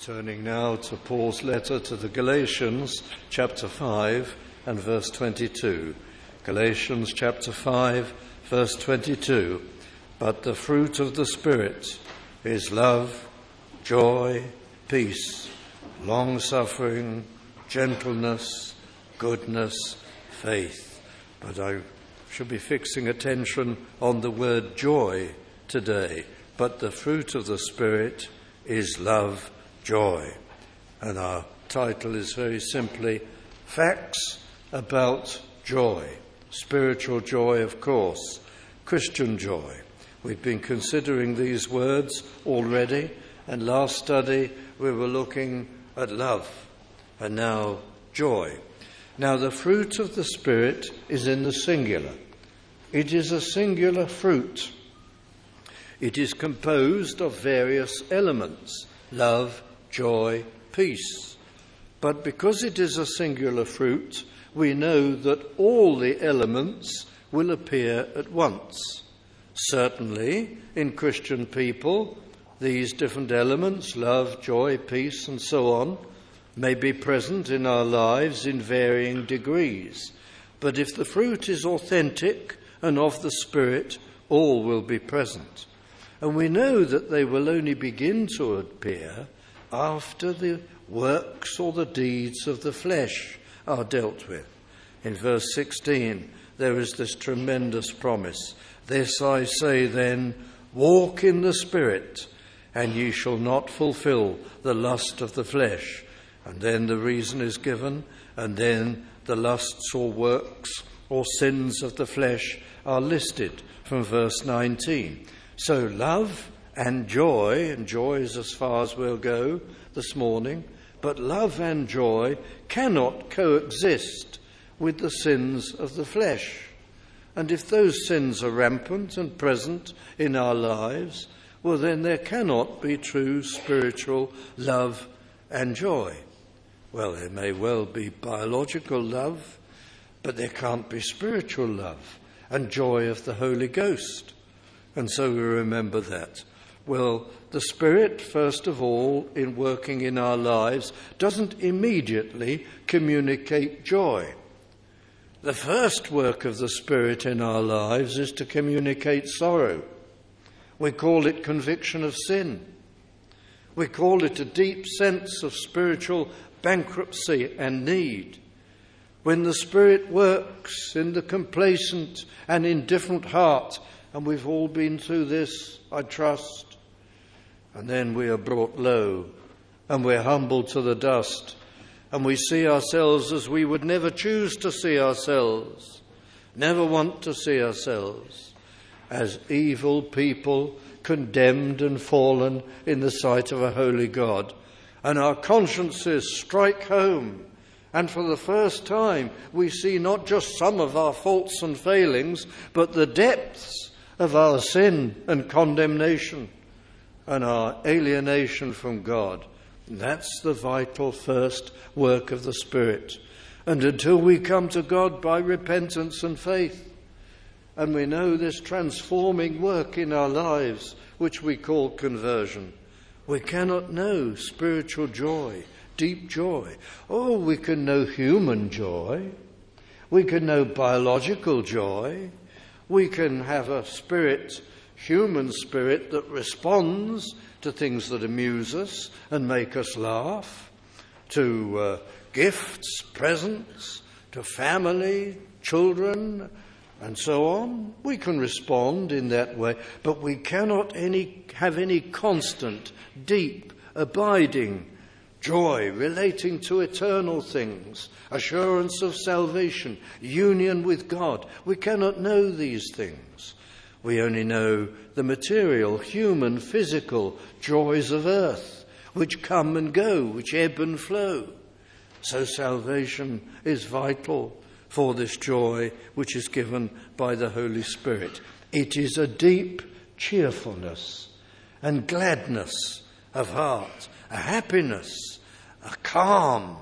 Turning now to Paul's letter to the Galatians, chapter 5 and verse 22. Galatians chapter 5, verse 22. But the fruit of the Spirit is love, joy, peace, long-suffering, gentleness, goodness, faith. But I should be fixing attention on the word joy today. But the fruit of the Spirit is love, joy. And our title is very simply Facts About Joy. Spiritual joy, of course. Christian joy. We've been considering these words already, and last study we were looking at love, and now joy. Now the fruit of the Spirit is in the singular. It is a singular fruit. It is composed of various elements: love, joy, peace. But because it is a singular fruit, we know that all the elements will appear at once. Certainly, in Christian people, these different elements, love, joy, peace, and so on, may be present in our lives in varying degrees. But if the fruit is authentic and of the Spirit, all will be present. And we know that they will only begin to appear after the works or the deeds of the flesh are dealt with. In verse 16, there is this tremendous promise. This I say then, walk in the Spirit, and ye shall not fulfill the lust of the flesh. And then the reason is given, and then the lusts or works or sins of the flesh are listed from verse 19. So love and joy is as far as we'll go this morning, but love and joy cannot coexist with the sins of the flesh. And if those sins are rampant and present in our lives, well, then there cannot be true spiritual love and joy. Well, there may well be biological love, but there can't be spiritual love and joy of the Holy Ghost. And so we remember that. Well, the Spirit, first of all, in working in our lives, doesn't immediately communicate joy. The first work of the Spirit in our lives is to communicate sorrow. We call it conviction of sin. We call it a deep sense of spiritual bankruptcy and need. When the Spirit works in the complacent and indifferent heart, and we've all been through this, I trust, and then we are brought low, and we're humbled to the dust, and we see ourselves as we would never choose to see ourselves, never want to see ourselves, as evil people, condemned and fallen in the sight of a holy God. And our consciences strike home, and for the first time we see not just some of our faults and failings, but the depths of our sin and condemnation and our alienation from God. That's the vital first work of the Spirit. And until we come to God by repentance and faith, and we know this transforming work in our lives, which we call conversion, we cannot know spiritual joy, deep joy. Oh, we can know human joy. We can know biological joy. We can have a spirit, human spirit, that responds to things that amuse us and make us laugh, to gifts, presents, to family, children, and so on. We can respond in that way, but we cannot have any constant, deep, abiding joy relating to eternal things, assurance of salvation, union with God. We cannot know these things. We only know the material, human, physical joys of earth, which come and go, which ebb and flow. So salvation is vital for this joy which is given by the Holy Spirit. It is a deep cheerfulness and gladness of heart, a happiness, a calm.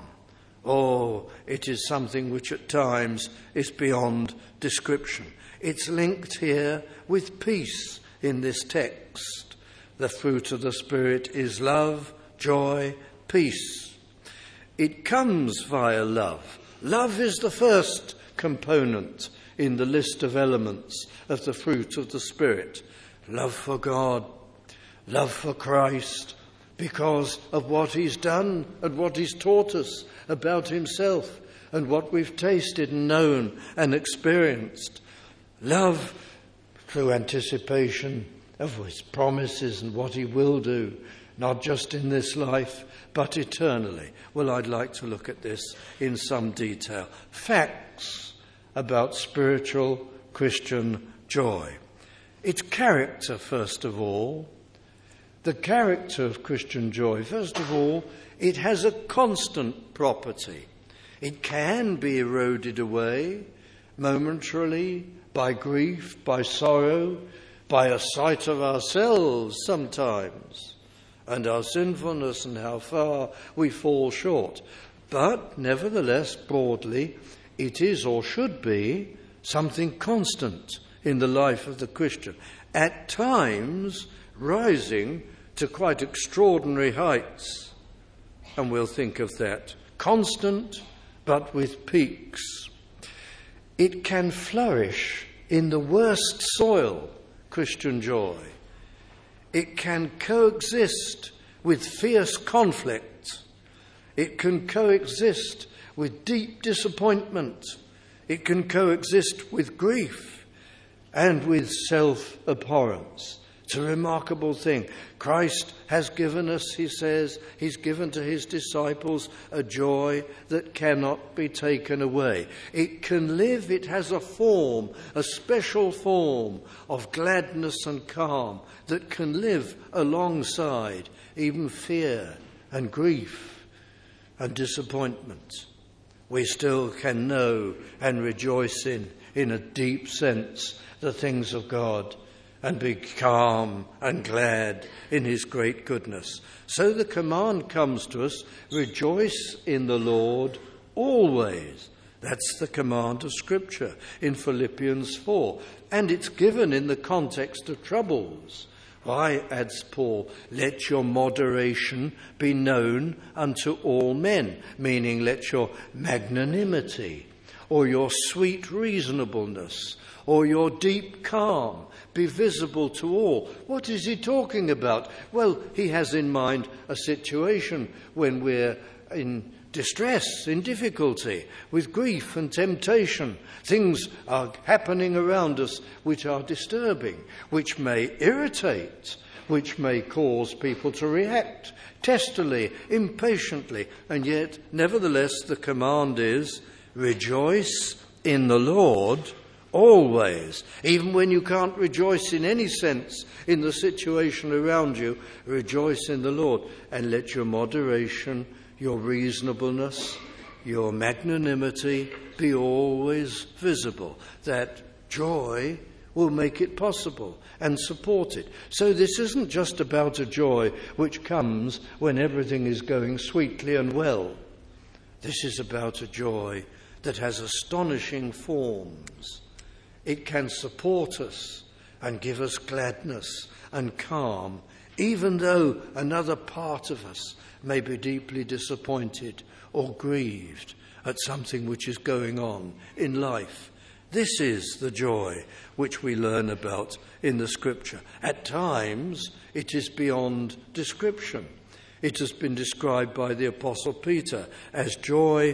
Oh, it is something which at times is beyond description. It's linked here with peace in this text. The fruit of the Spirit is love, joy, peace. It comes via love. Love is the first component in the list of elements of the fruit of the Spirit. Love for God, love for Christ, because of what he's done and what he's taught us about himself and what we've tasted and known and experienced. Love through anticipation of his promises and what he will do, not just in this life, but eternally. Well, I'd like to look at this in some detail. Facts about spiritual Christian joy. Its character, first of all. The character of Christian joy, first of all, it has a constant property. It can be eroded away momentarily by grief, by sorrow, by a sight of ourselves sometimes, and our sinfulness and how far we fall short. But nevertheless, broadly, it is or should be something constant in the life of the Christian, at times rising to quite extraordinary heights. And we'll think of that. Constant, but with peaks. It can flourish in the worst soil, Christian joy. It can coexist with fierce conflict. It can coexist with deep disappointment. It can coexist with grief and with self-abhorrence. It's a remarkable thing. Christ has given us, he says, he's given to his disciples a joy that cannot be taken away. It can live, it has a form, a special form of gladness and calm that can live alongside even fear and grief and disappointment. We still can know and rejoice in a deep sense, the things of God, and be calm and glad in his great goodness. So the command comes to us, rejoice in the Lord always. That's the command of Scripture in Philippians 4. And it's given in the context of troubles. Why, adds Paul, let your moderation be known unto all men, meaning let your magnanimity or your sweet reasonableness or your deep calm be visible to all. What is he talking about? Well, he has in mind a situation when we're in distress, in difficulty, with grief and temptation. Things are happening around us which are disturbing, which may irritate, which may cause people to react testily, impatiently, and yet, nevertheless, the command is, rejoice in the Lord always. Even when you can't rejoice in any sense in the situation around you, rejoice in the Lord, and let your moderation, your reasonableness, your magnanimity be always visible. That joy will make it possible and support it. So this isn't just about a joy which comes when everything is going sweetly and well. This is about a joy that has astonishing forms. It can support us and give us gladness and calm, even though another part of us may be deeply disappointed or grieved at something which is going on in life. This is the joy which we learn about in the Scripture. At times, it is beyond description. It has been described by the Apostle Peter as joy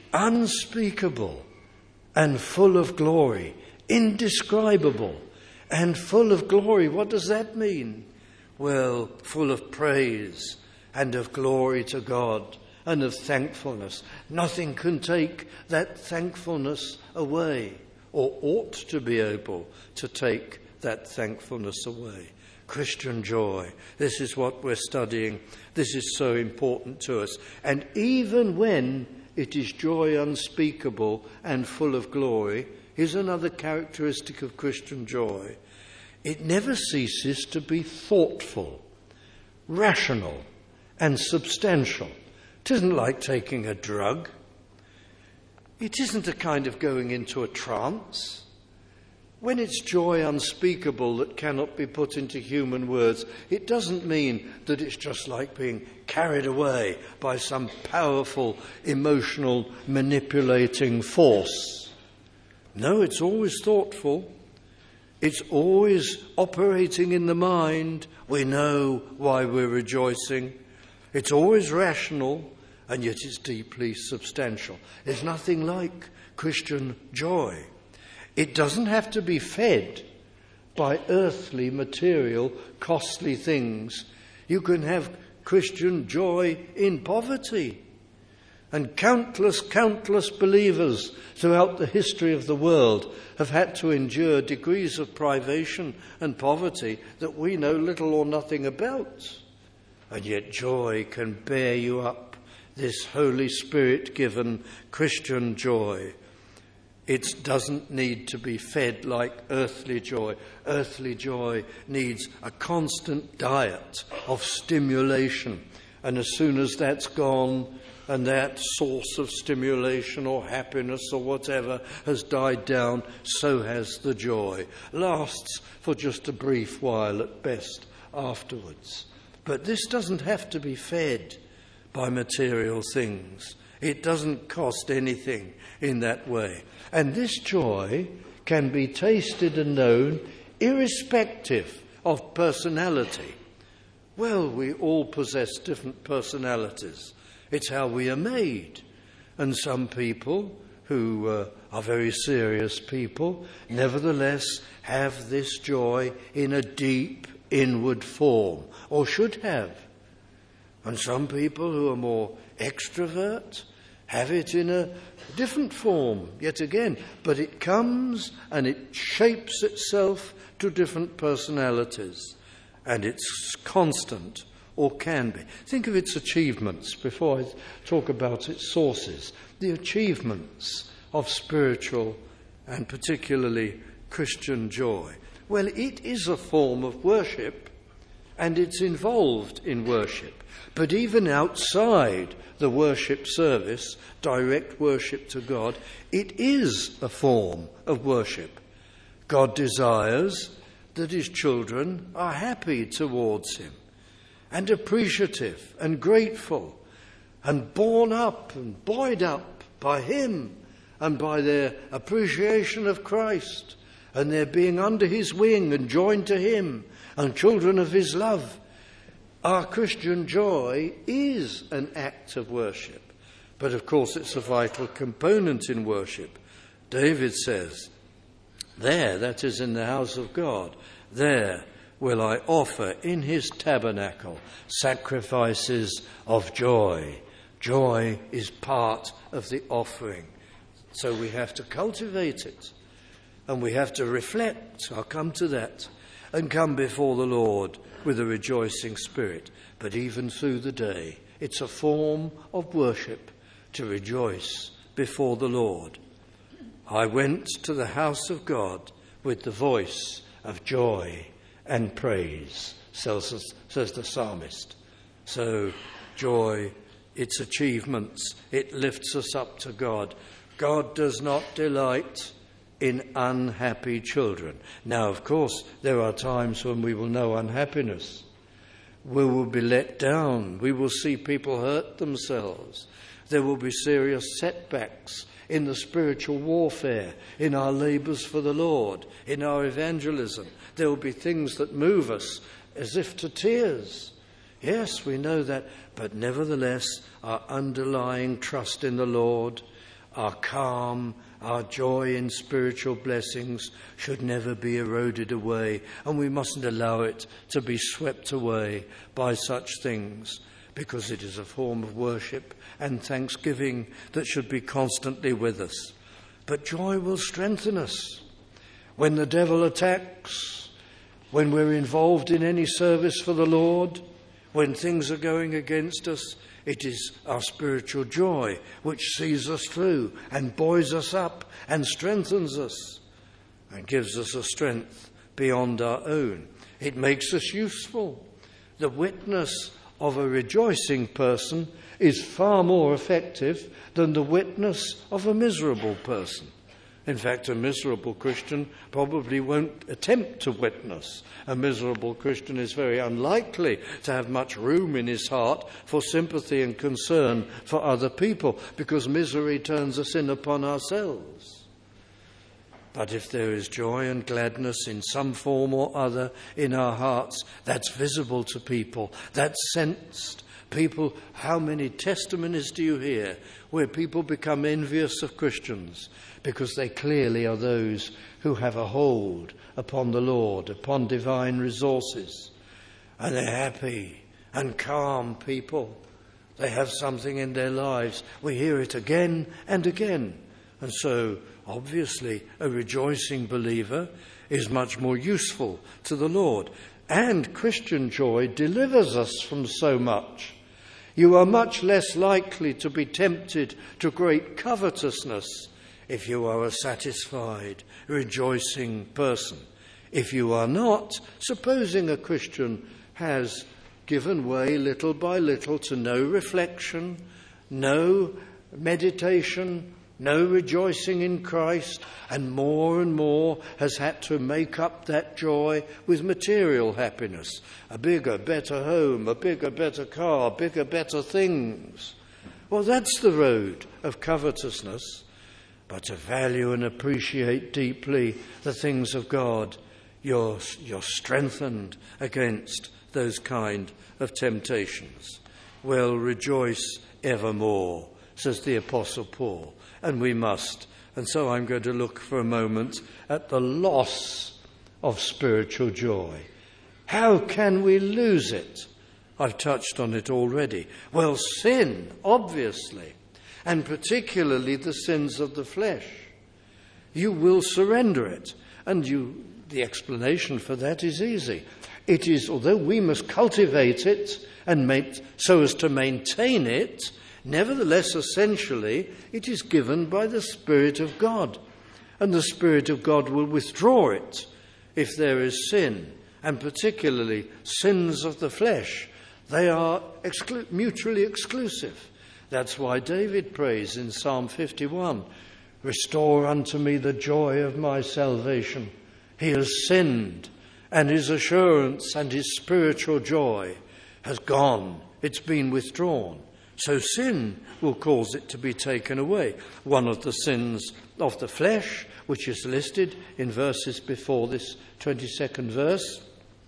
unspeakable and full of glory, indescribable and full of glory. What does that mean? Well, full of praise and of glory to God and of thankfulness. Nothing can take that thankfulness away, or ought to be able to take that thankfulness away. Christian joy. This is what we're studying. This is so important to us. And even when it is joy unspeakable and full of glory, here's another characteristic of Christian joy. It never ceases to be thoughtful, rational, and substantial. It isn't like taking a drug. It isn't a kind of going into a trance. When it's joy unspeakable that cannot be put into human words, it doesn't mean that it's just like being carried away by some powerful, emotional, manipulating force. No, it's always thoughtful. It's always operating in the mind. We know why we're rejoicing. It's always rational, and yet it's deeply substantial. There's nothing like Christian joy. It doesn't have to be fed by earthly, material, costly things. You can have Christian joy in poverty. And countless believers throughout the history of the world have had to endure degrees of privation and poverty that we know little or nothing about. And yet joy can bear you up, this Holy Spirit-given Christian joy. It doesn't need to be fed like earthly joy. Earthly joy needs a constant diet of stimulation. And as soon as that's gone, and that source of stimulation or happiness or whatever has died down, so has the joy. Lasts for just a brief while at best afterwards. But this doesn't have to be fed by material things. It doesn't cost anything in that way. And this joy can be tasted and known irrespective of personality. Well, we all possess different personalities. It's how we are made. And some people who are very serious people nevertheless have this joy in a deep inward form, or should have. And some people who are more extrovert have it in a different form, yet again. But it comes and it shapes itself to different personalities. And it's constant, or can be. Think of its achievements before I talk about its sources. The achievements of spiritual and particularly Christian joy. Well, it is a form of worship, and it's involved in worship. But even outside the worship service, direct worship to God, it is a form of worship. God desires that his children are happy towards him and appreciative and grateful and borne up and buoyed up by him and by their appreciation of Christ and their being under his wing and joined to him and children of his love. Our Christian joy is an act of worship, but of course it's a vital component in worship. David says, there, that is in the house of God, there will I offer in his tabernacle sacrifices of joy. Joy is part of the offering. So we have to cultivate it, and we have to reflect, I'll come to that, and come before the Lord with a rejoicing spirit. But even through the day, it's a form of worship to rejoice before the Lord. I went to the house of God with the voice of joy and praise, says the psalmist. So joy, its achievements, it lifts us up to God. God does not delight in unhappy children. Now, of course, there are times when we will know unhappiness. We will be let down. We will see people hurt themselves. There will be serious setbacks in the spiritual warfare, in our labours for the Lord, in our evangelism. There will be things that move us as if to tears. Yes, we know that, but nevertheless, our underlying trust in the Lord, our calm, our joy in spiritual blessings should never be eroded away, and we mustn't allow it to be swept away by such things, because it is a form of worship and thanksgiving that should be constantly with us. But joy will strengthen us. When the devil attacks, when we're involved in any service for the Lord, when things are going against us, it is our spiritual joy which sees us through and buoys us up and strengthens us and gives us a strength beyond our own. It makes us useful. The witness of a rejoicing person is far more effective than the witness of a miserable person. In fact, a miserable Christian probably won't attempt to witness. A miserable Christian is very unlikely to have much room in his heart for sympathy and concern for other people, because misery turns us in upon ourselves. But if there is joy and gladness in some form or other in our hearts, that's visible to people, that's sensed. People, how many testimonies do you hear where people become envious of Christians because they clearly are those who have a hold upon the Lord, upon divine resources, and they're happy and calm people. They have something in their lives. We hear it again and again. And so, obviously, a rejoicing believer is much more useful to the Lord. And Christian joy delivers us from so much. You are much less likely to be tempted to great covetousness if you are a satisfied, rejoicing person. If you are not, supposing a Christian has given way little by little to no reflection, no meditation, no rejoicing in Christ, and more has had to make up that joy with material happiness. A bigger, better home, a bigger, better car, bigger, better things. Well, that's the road of covetousness. But to value and appreciate deeply the things of God, you're strengthened against those kind of temptations. Well, rejoice evermore, says the Apostle Paul. And we must. And so I'm going to look for a moment at the loss of spiritual joy. How can we lose it? I've touched on it already. Well, sin, obviously, and particularly the sins of the flesh. You will surrender it. And the explanation for that is easy. It is, although we must cultivate it and so as to maintain it, nevertheless, essentially, it is given by the Spirit of God. And the Spirit of God will withdraw it if there is sin, and particularly sins of the flesh. They are mutually exclusive. That's why David prays in Psalm 51, "Restore unto me the joy of my salvation." He has sinned, and his assurance and his spiritual joy has gone. It's been withdrawn. So sin will cause it to be taken away. One of the sins of the flesh, which is listed in verses before this 22nd verse,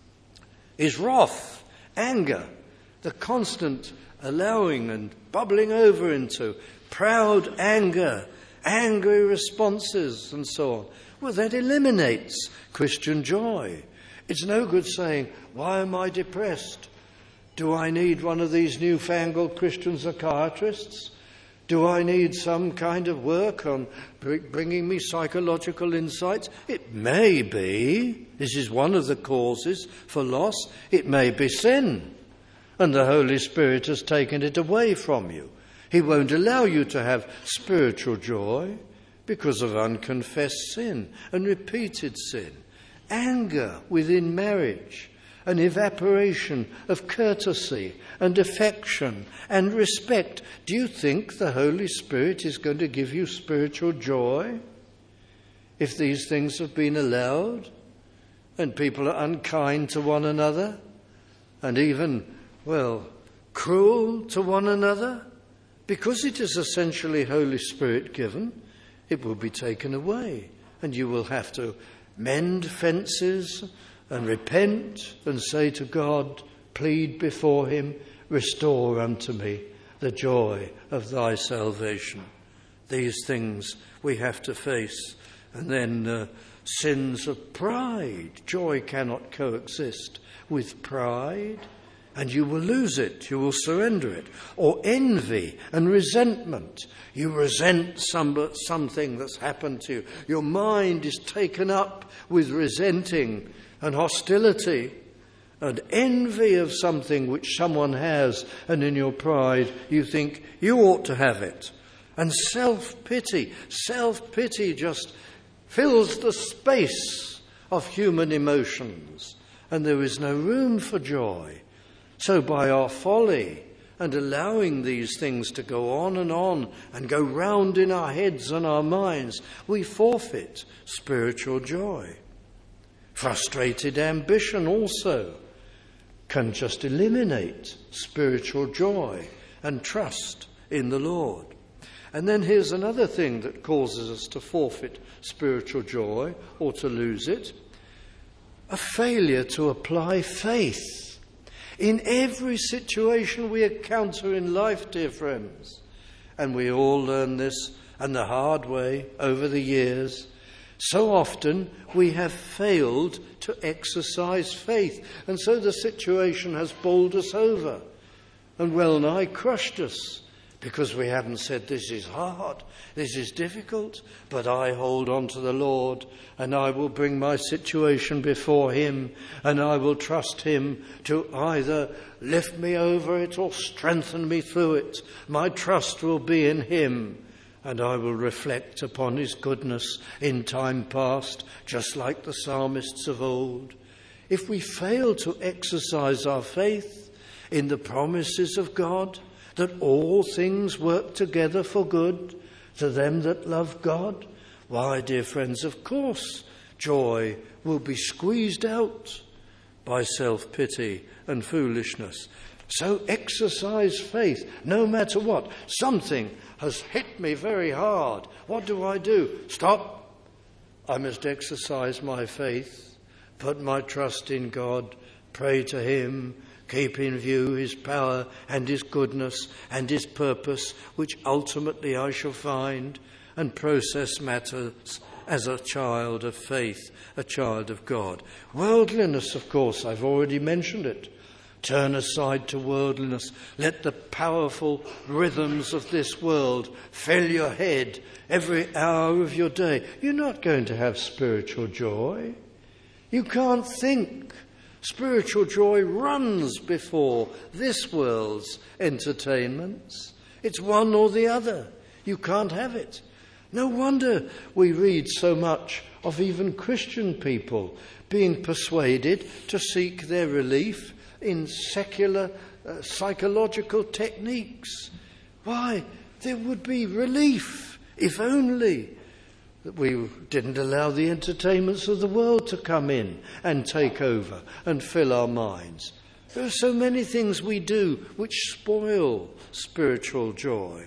is wrath, anger, the constant allowing and bubbling over into proud anger, angry responses and so on. Well, that eliminates Christian joy. It's no good saying, "Why am I depressed? Do I need one of these newfangled Christian psychiatrists? Do I need some kind of work on bringing me psychological insights?" It may be, this is one of the causes for loss, it may be sin. And the Holy Spirit has taken it away from you. He won't allow you to have spiritual joy because of unconfessed sin and repeated sin. Anger within marriage, an evaporation of courtesy and affection and respect. Do you think the Holy Spirit is going to give you spiritual joy if these things have been allowed and people are unkind to one another and even, cruel to one another? Because it is essentially Holy Spirit given, it will be taken away, and you will have to mend fences and repent and say to God, plead before him, "Restore unto me the joy of thy salvation." These things we have to face. And then sins of pride. Joy cannot coexist with pride, and you will lose it, you will surrender it. Or envy and resentment. You resent something that's happened to you. Your mind is taken up with resenting and hostility and envy of something which someone has, and in your pride you think you ought to have it. And self-pity just fills the space of human emotions, and there is no room for joy. So by our folly and allowing these things to go on and go round in our heads and our minds, we forfeit spiritual joy. Frustrated ambition also can just eliminate spiritual joy and trust in the Lord. And then here's another thing that causes us to forfeit spiritual joy or to lose it: a failure to apply faith. In every situation we encounter in life, dear friends, and we all learn this and the hard way over the years, so often we have failed to exercise faith, and so the situation has bowled us over and well nigh crushed us, because we haven't said, this is hard, this is difficult, but I hold on to the Lord, and I will bring my situation before him, and I will trust him to either lift me over it or strengthen me through it. My trust will be in him, and I will reflect upon his goodness in time past, just like the psalmists of old. If we fail to exercise our faith in the promises of God, that all things work together for good to them that love God, why, dear friends, of course, joy will be squeezed out by self-pity and foolishness. So exercise faith, no matter what. Something has hit me very hard. What do? Stop. I must exercise my faith, put my trust in God, pray to him, keep in view his power and his goodness and his purpose, which ultimately I shall find, and process matters as a child of faith, a child of God. Worldliness, of course, I've already mentioned it. Turn aside to worldliness. Let the powerful rhythms of this world fill your head every hour of your day. You're not going to have spiritual joy. You can't think. Spiritual joy runs before this world's entertainments. It's one or the other. You can't have it. No wonder we read so much of even Christian people being persuaded to seek their relief in secular psychological techniques. Why? There would be relief if only that we didn't allow the entertainments of the world to come in and take over and fill our minds. There are so many things we do which spoil spiritual joy.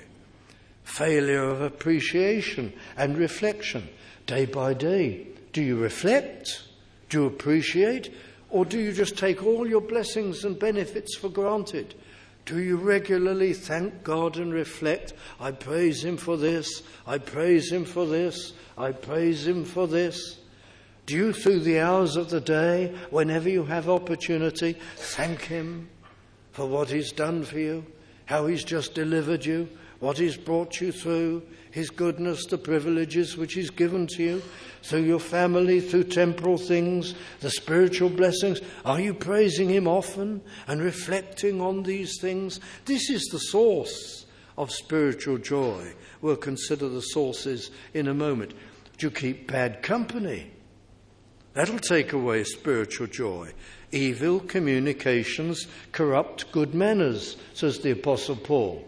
Failure of appreciation and reflection day by day. Do you reflect? Do you appreciate? Or do you just take all your blessings and benefits for granted? Do you regularly thank God and reflect, I praise him for this, I praise him for this, I praise him for this? Do you, through the hours of the day, whenever you have opportunity, thank him for what he's done for you, how he's just delivered you, what he's brought you through, his goodness, the privileges which he's given to you, through your family, through temporal things, the spiritual blessings? Are you praising him often and reflecting on these things? This is the source of spiritual joy. We'll consider the sources in a moment. Do you keep bad company? That'll take away spiritual joy. Evil communications corrupt good manners, says the Apostle Paul.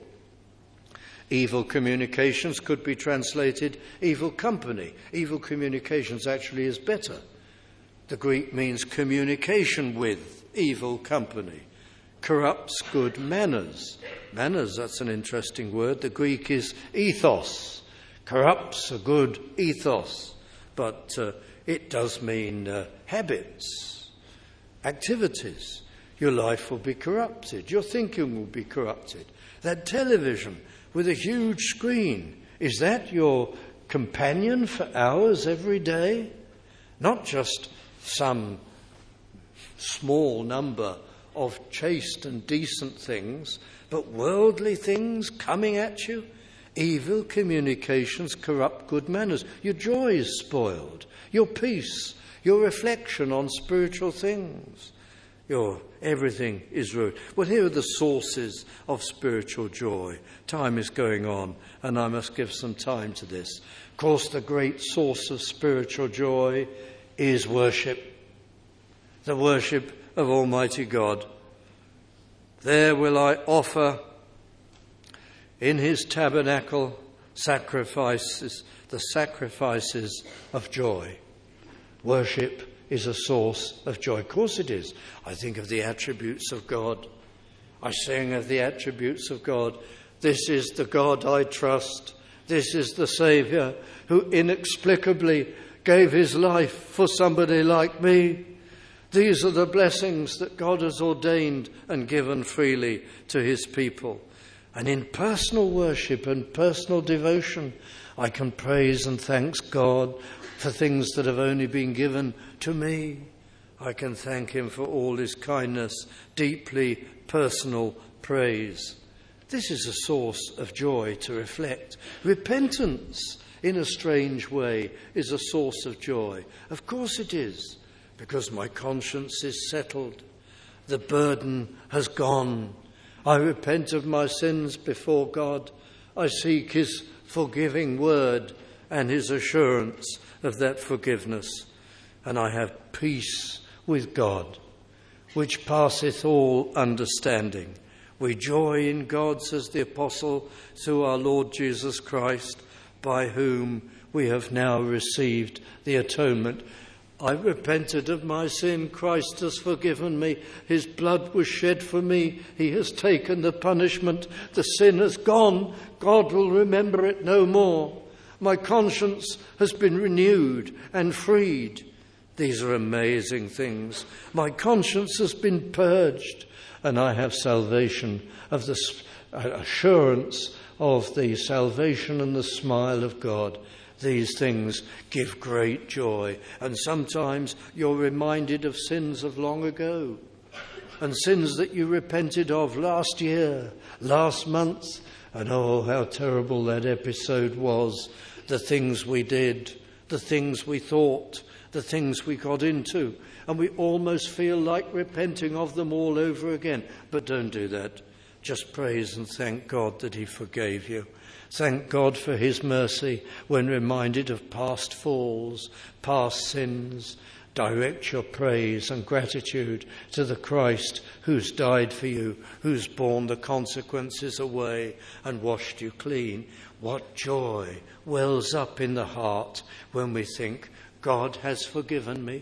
Evil communications could be translated evil company. Evil communications actually is better. The Greek means communication with evil company. Corrupts good manners. Manners, that's an interesting word. The Greek is ethos. Corrupts a good ethos. But it does mean habits, activities. Your life will be corrupted. Your thinking will be corrupted. That television with a huge screen, is that your companion for hours every day? Not just some small number of chaste and decent things, but worldly things coming at you. Evil communications corrupt good manners. Your joy is spoiled. Your peace, your reflection on spiritual things. Everything is ruined. Well, here are the sources of spiritual joy. Time is going on, and I must give some time to this. Of course, the great source of spiritual joy is worship. The worship of Almighty God. There will I offer in his tabernacle the sacrifices of joy. Worship is a source of joy. Of course it is. I think of the attributes of God. I sing of the attributes of God. This is the God I trust. This is the Saviour who inexplicably gave his life for somebody like me. These are the blessings that God has ordained and given freely to his people. And in personal worship and personal devotion, I can praise and thank God for things that have only been given to me. I can thank him for all his kindness, deeply personal praise. This is a source of joy to reflect. Repentance, in a strange way, is a source of joy. Of course it is, because my conscience is settled. The burden has gone. I repent of my sins before God. I seek his forgiving word and his assurance of that forgiveness. And I have peace with God, which passeth all understanding. We joy in God, says the Apostle, through our Lord Jesus Christ, by whom we have now received the atonement. I repented of my sin. Christ has forgiven me. His blood was shed for me. He has taken the punishment. The sin has gone. God will remember it no more. My conscience has been renewed and freed. These are amazing things. My conscience has been purged, and I have salvation of the assurance of the salvation and the smile of God. These things give great joy. And sometimes you're reminded of sins of long ago, and sins that you repented of last year, last month. And oh, how terrible that episode was. The things we did, the things we thought, the things we got into. And we almost feel like repenting of them all over again. But don't do that. Just praise and thank God that he forgave you. Thank God for his mercy when reminded of past falls, past sins. Direct your praise and gratitude to the Christ who's died for you, who's borne the consequences away and washed you clean. What joy wells up in the heart when we think, God has forgiven me.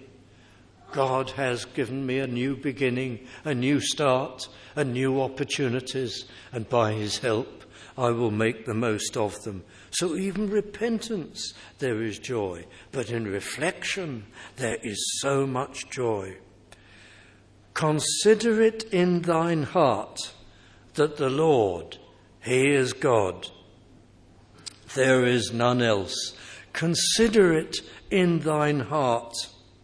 God has given me a new beginning, a new start, and new opportunities, and by his help I will make the most of them. So even repentance, there is joy, but in reflection there is so much joy. Consider it in thine heart that the Lord, he is God. There is none else. Consider it in thine heart.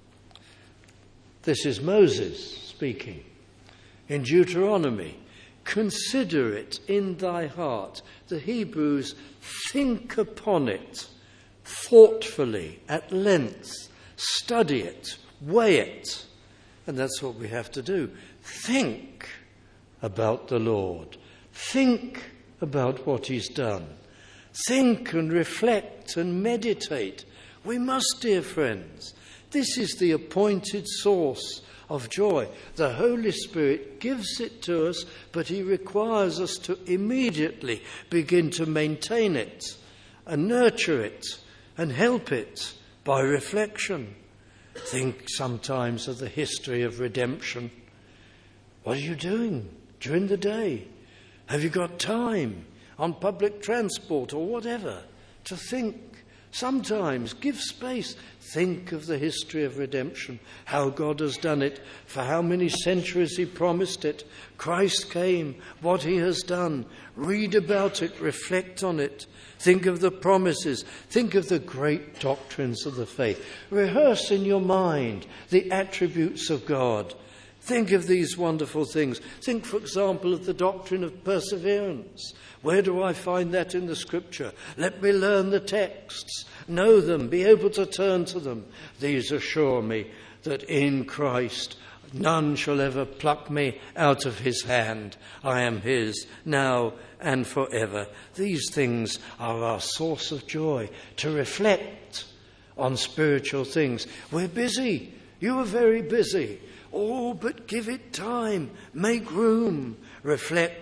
This is Moses speaking in Deuteronomy. Consider it in thy heart. The Hebrews think upon it thoughtfully, at length, study it, weigh it. And that's what we have to do. Think about the Lord. Think about what he's done. Think and reflect and meditate. We must, dear friends. This is the appointed source of joy. The Holy Spirit gives it to us, but he requires us to immediately begin to maintain it and nurture it and help it by reflection. Think sometimes of the history of redemption. What are you doing during the day? Have you got time on public transport or whatever to think? Sometimes give space. Think of the history of redemption, how God has done it, for how many centuries he promised it. Christ came, what he has done. Read about it, reflect on it. Think of the promises. Think of the great doctrines of the faith. Rehearse in your mind the attributes of God. Think of these wonderful things. Think, for example, of the doctrine of perseverance. Where do I find that in the Scripture? Let me learn the texts, know them, be able to turn to them. These assure me that in Christ none shall ever pluck me out of his hand. I am his now and forever. These things are our source of joy, to reflect on spiritual things. We're busy. You are very busy. Oh, but give it time. Make room. Reflect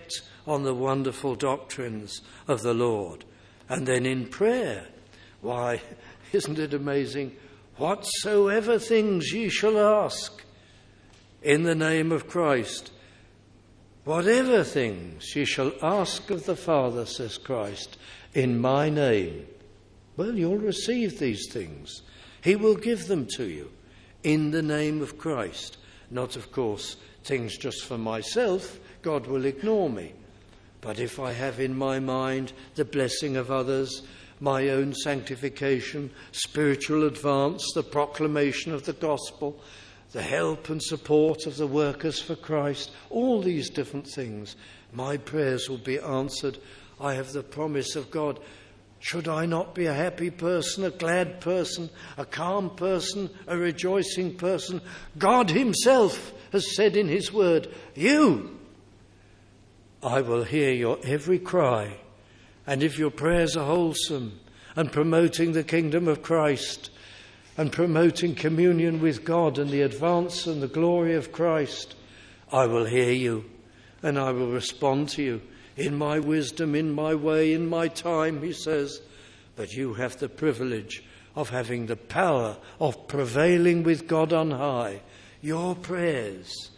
on the wonderful doctrines of the Lord. And then in prayer, why, isn't it amazing? Whatsoever things ye shall ask in the name of Christ, whatever things ye shall ask of the Father, says Christ, in my name, well, you'll receive these things. He will give them to you in the name of Christ. Not, of course, things just for myself. God will ignore me. But if I have in my mind the blessing of others, my own sanctification, spiritual advance, the proclamation of the gospel, the help and support of the workers for Christ, all these different things, my prayers will be answered. I have the promise of God. Should I not be a happy person, a glad person, a calm person, a rejoicing person? God himself has said in his word, I will hear your every cry. And if your prayers are wholesome and promoting the kingdom of Christ and promoting communion with God and the advance and the glory of Christ, I will hear you and I will respond to you in my wisdom, in my way, in my time, he says. But you have the privilege of having the power of prevailing with God on high. Your prayers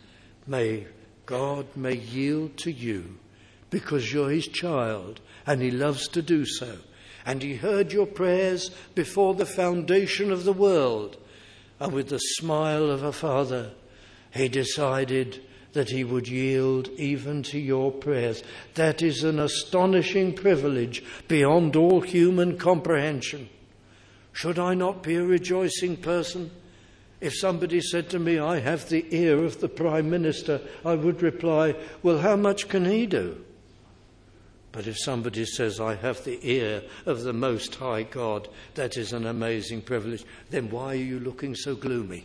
God may yield to you because you're his child and he loves to do so. And he heard your prayers before the foundation of the world. And with the smile of a father, he decided that he would yield even to your prayers. That is an astonishing privilege beyond all human comprehension. Should I not be a rejoicing person? If somebody said to me, I have the ear of the Prime Minister, I would reply, well, how much can he do? But if somebody says, I have the ear of the Most High God, that is an amazing privilege, then why are you looking so gloomy?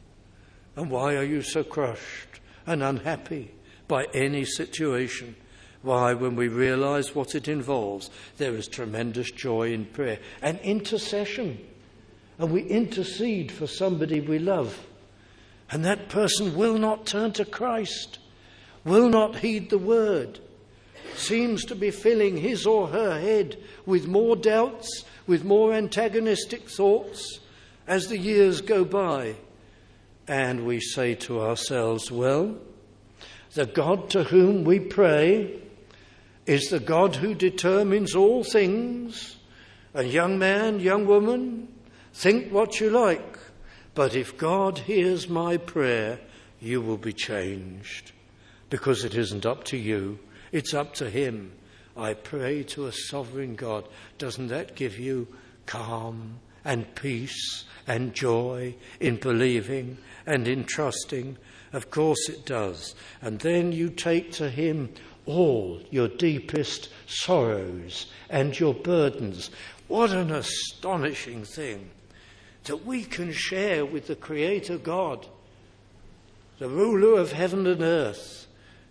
And why are you so crushed and unhappy by any situation? Why, when we realize what it involves, there is tremendous joy in prayer and intercession. And we intercede for somebody we love. And that person will not turn to Christ, will not heed the word, seems to be filling his or her head with more doubts, with more antagonistic thoughts as the years go by. And we say to ourselves, well, the God to whom we pray is the God who determines all things. And young man, young woman, think what you like, but if God hears my prayer, you will be changed, because it isn't up to you, it's up to him. I pray to a sovereign God. Doesn't that give you calm and peace and joy in believing and in trusting? Of course it does. And then you take to him all your deepest sorrows and your burdens. What an astonishing thing that we can share with the Creator God, the ruler of heaven and earth,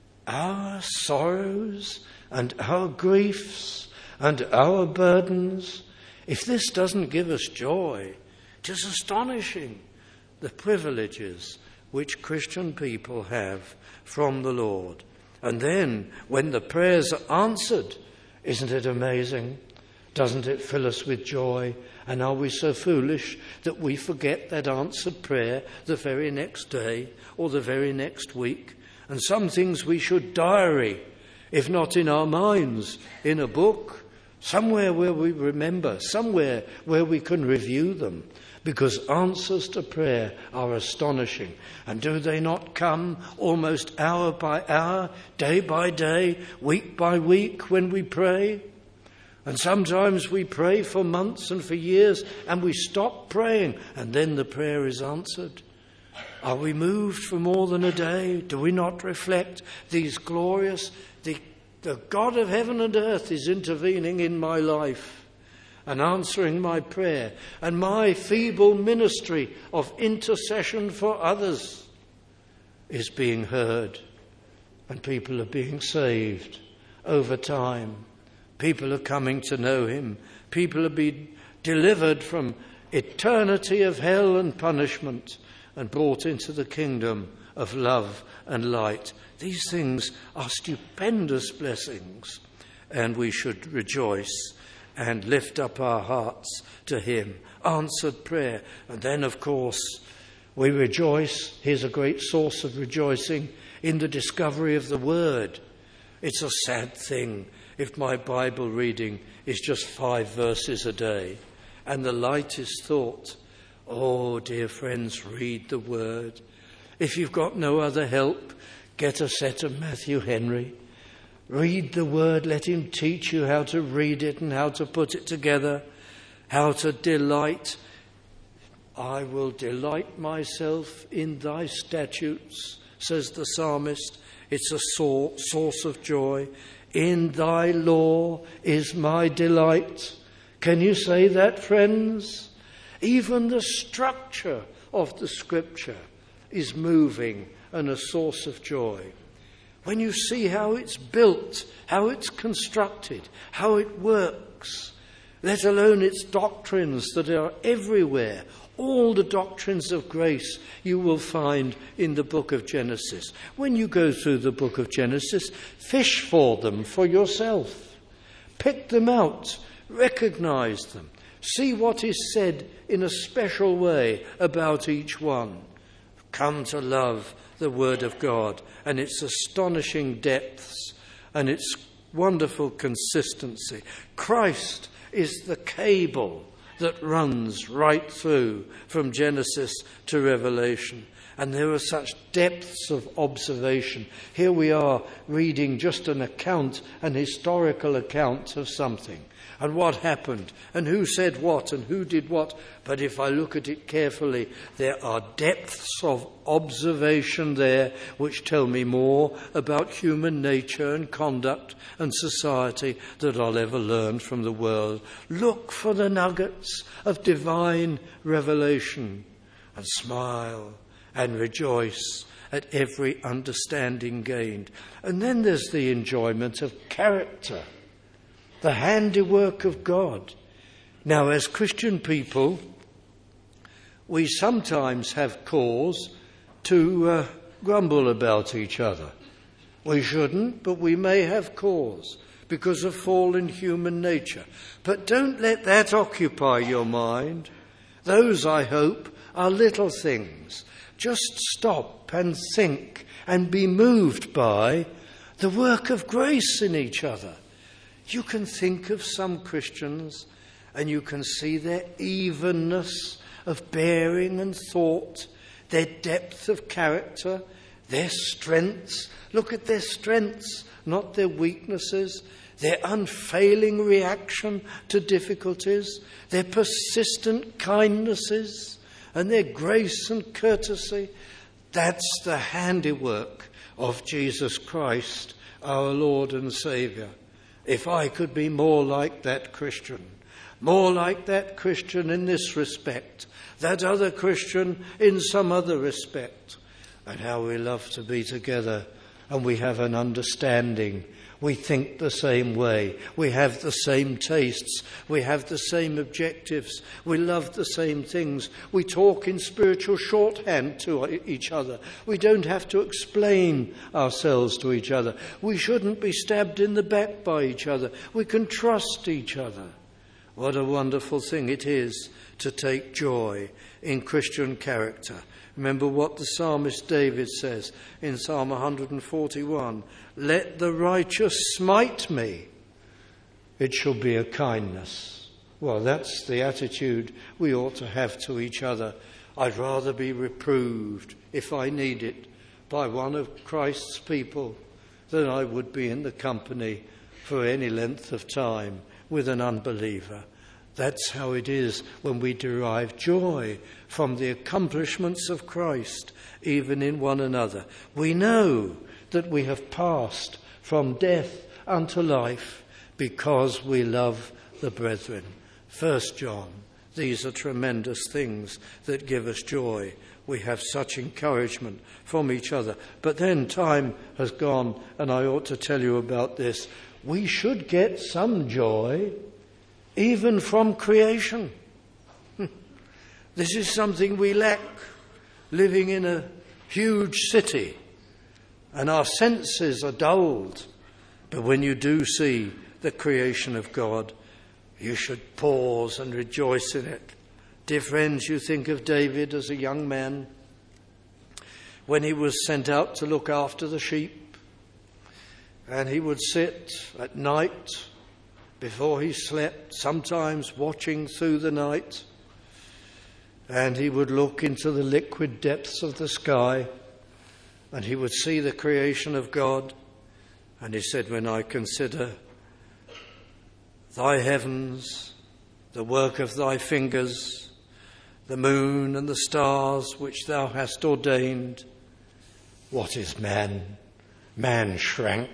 our sorrows and our griefs and our burdens. If this doesn't give us joy, it is astonishing, the privileges which Christian people have from the Lord. And then, when the prayers are answered, isn't it amazing? Doesn't it fill us with joy? And are we so foolish that we forget that answered prayer the very next day or the very next week? And some things we should diary, if not in our minds, in a book, somewhere where we remember, somewhere where we can review them. Because answers to prayer are astonishing. And do they not come almost hour by hour, day by day, week by week when we pray? And sometimes we pray for months and for years and we stop praying and then the prayer is answered. Are we moved for more than a day? Do we not reflect these glorious, the God of heaven and earth is intervening in my life and answering my prayer, and my feeble ministry of intercession for others is being heard, and people are being saved over time. People are coming to know him. People are being delivered from eternity of hell and punishment and brought into the kingdom of love and light. These things are stupendous blessings, and we should rejoice and lift up our hearts to him. Answered prayer. And then, of course, we rejoice. Here's a great source of rejoicing in the discovery of the Word. It's a sad thing if my Bible reading is just 5 verses a day and the lightest thought. Oh, dear friends, read the Word. If you've got no other help, get a set of Matthew Henry. Read the Word. Let him teach you how to read it and how to put it together, how to delight. I will delight myself in thy statutes, says the psalmist. It's a source of joy. In thy law is my delight. Can you say that, friends? Even the structure of the Scripture is moving and a source of joy. When you see how it's built, how it's constructed, how it works, let alone its doctrines that are everywhere. All the doctrines of grace you will find in the book of Genesis. When you go through the book of Genesis, fish for them for yourself. Pick them out, recognize them, see what is said in a special way about each one. Come to love the Word of God and its astonishing depths and its wonderful consistency. Christ is the cable that runs right through from Genesis to Revelation. And there are such depths of observation. Here we are reading just an historical account of something, and what happened, and who said what, and who did what. But if I look at it carefully, there are depths of observation there which tell me more about human nature and conduct and society than I'll ever learn from the world. Look for the nuggets of divine revelation and smile and rejoice at every understanding gained. And then there's the enjoyment of character, the handiwork of God. Now, as Christian people, we sometimes have cause to grumble about each other. We shouldn't, but we may have cause because of fallen human nature. But don't let that occupy your mind. Those, I hope, are little things. Just stop and think and be moved by the work of grace in each other. You can think of some Christians and you can see their evenness of bearing and thought, their depth of character, their strengths. Look at their strengths, not their weaknesses, their unfailing reaction to difficulties, their persistent kindnesses, and their grace and courtesy. That's the handiwork of Jesus Christ, our Lord and Saviour. If I could be more like that Christian in this respect, that other Christian in some other respect, and how we love to be together and we have an understanding. We think the same way. We have the same tastes. We have the same objectives. We love the same things. We talk in spiritual shorthand to each other. We don't have to explain ourselves to each other. We shouldn't be stabbed in the back by each other. We can trust each other. What a wonderful thing it is to take joy in Christian character. Remember what the psalmist David says in Psalm 141. Let the righteous smite me. It shall be a kindness. Well, that's the attitude we ought to have to each other. I'd rather be reproved, if I need it, by one of Christ's people than I would be in the company for any length of time with an unbeliever. That's how it is when we derive joy from the accomplishments of Christ, even in one another. We know that we have passed from death unto life because we love the brethren. 1 John, these are tremendous things that give us joy. We have such encouragement from each other. But then time has gone, and I ought to tell you about this. We should get some joy even from creation. This is something we lack, living in a huge city, and our senses are dulled. But when you do see the creation of God, you should pause and rejoice in it. Dear friends, you think of David as a young man when he was sent out to look after the sheep, and he would sit at night before he slept, sometimes watching through the night, and he would look into the liquid depths of the sky, and he would see the creation of God. And he said, when I consider thy heavens, the work of thy fingers, the moon and the stars which thou hast ordained, what is man? Man shrank.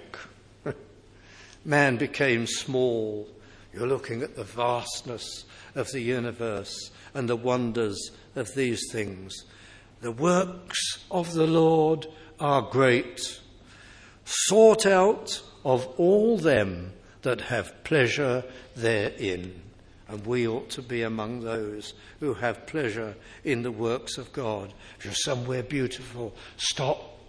Man became small. You're looking at the vastness of the universe and the wonders of these things. The works of the Lord are great, sought out of all them that have pleasure therein. And we ought to be among those who have pleasure in the works of God. If you're somewhere beautiful, stop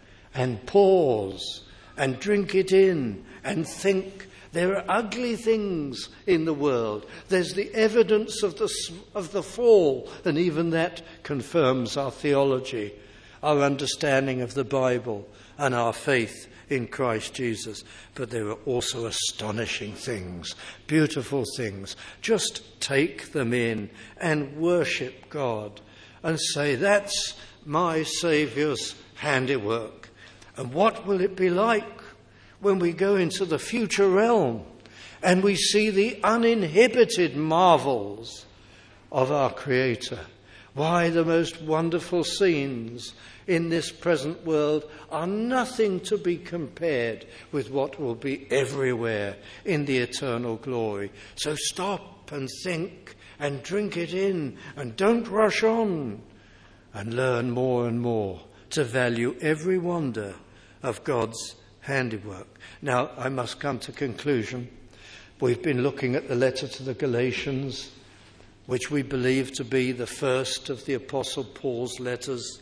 and pause and drink it in and think. There are ugly things in the world. There's the evidence of the fall, and even that confirms our theology, our understanding of the Bible, and our faith in Christ Jesus. But there are also astonishing things, beautiful things. Just take them in and worship God and say, that's my Saviour's handiwork. And what will it be like when we go into the future realm and we see the uninhibited marvels of our Creator? Why, the most wonderful scenes in this present world are nothing to be compared with what will be everywhere in the eternal glory. So stop and think and drink it in, and don't rush on, and learn more and more to value every wonder of God's handiwork. Now, I must come to conclusion. We've been looking at the letter to the Galatians, which we believe to be the first of the Apostle Paul's letters.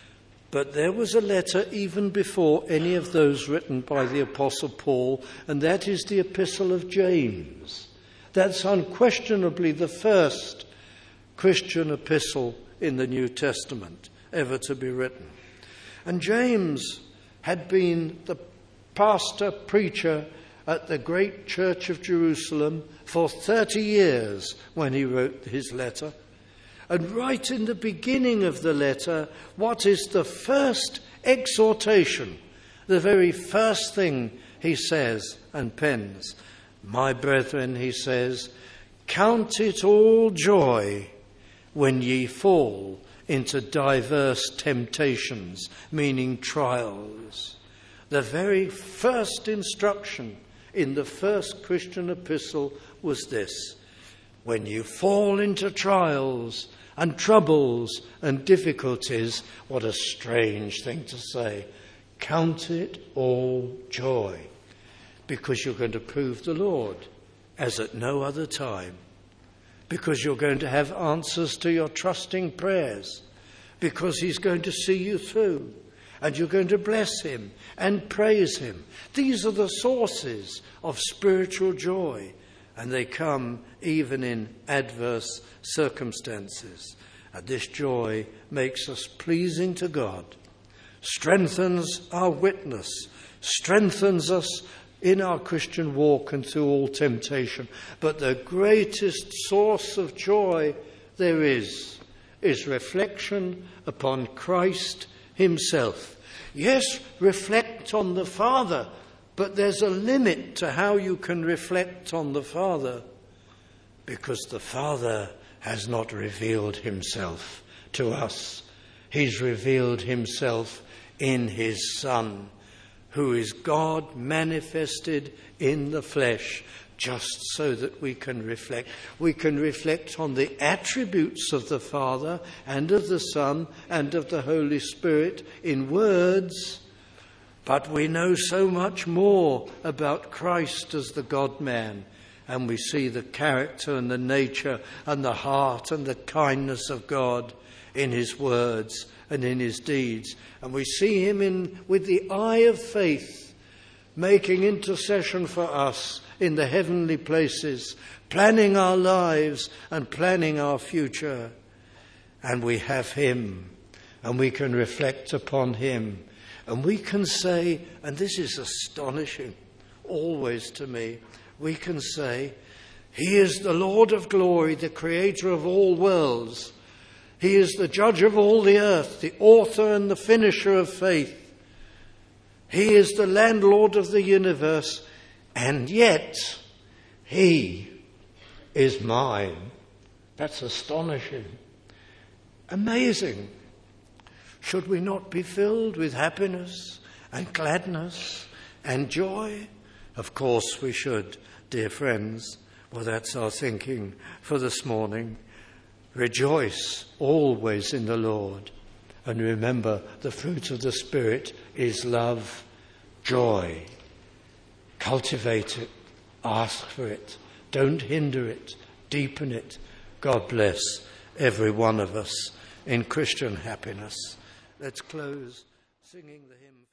But there was a letter even before any of those written by the Apostle Paul, and that is the Epistle of James. That's unquestionably the first Christian epistle in the New Testament ever to be written. And James had been the pastor, preacher at the great church of Jerusalem for 30 years when he wrote his letter. And right in the beginning of the letter, what is the first exhortation? The very first thing he says and pens. My brethren, he says, count it all joy when ye fall into diverse temptations, meaning trials. The very first instruction in the first Christian epistle was this: when you fall into trials and troubles and difficulties, what a strange thing to say, count it all joy, because you're going to prove the Lord as at no other time, because you're going to have answers to your trusting prayers, because he's going to see you through, and you're going to bless him and praise him. These are the sources of spiritual joy, and they come even in adverse circumstances. And this joy makes us pleasing to God, strengthens our witness, strengthens us in our Christian walk and through all temptation. But the greatest source of joy there is reflection upon Christ himself. Yes, reflect on the Father, but there's a limit to how you can reflect on the Father, because the Father has not revealed himself to us. He's revealed himself in his Son, who is God manifested in the flesh, just so that we can reflect. We can reflect on the attributes of the Father and of the Son and of the Holy Spirit in words, but we know so much more about Christ as the God-man, and we see the character and the nature and the heart and the kindness of God in his words and in his deeds. And we see him with the eye of faith, making intercession for us in the heavenly places, planning our lives and planning our future. And we have him, and we can reflect upon him. And we can say, and this is astonishing always to me, we can say, he is the Lord of glory, the creator of all worlds. He is the judge of all the earth, the author and the finisher of faith. He is the landlord of the universe, and yet he is mine. That's astonishing. Amazing. Should we not be filled with happiness and gladness and joy? Of course we should, dear friends. Well, that's our thinking for this morning. Rejoice always in the Lord. And remember, the fruit of the Spirit is love, joy. Cultivate it. Ask for it. Don't hinder it. Deepen it. God bless every one of us in Christian happiness. Let's close singing the hymn.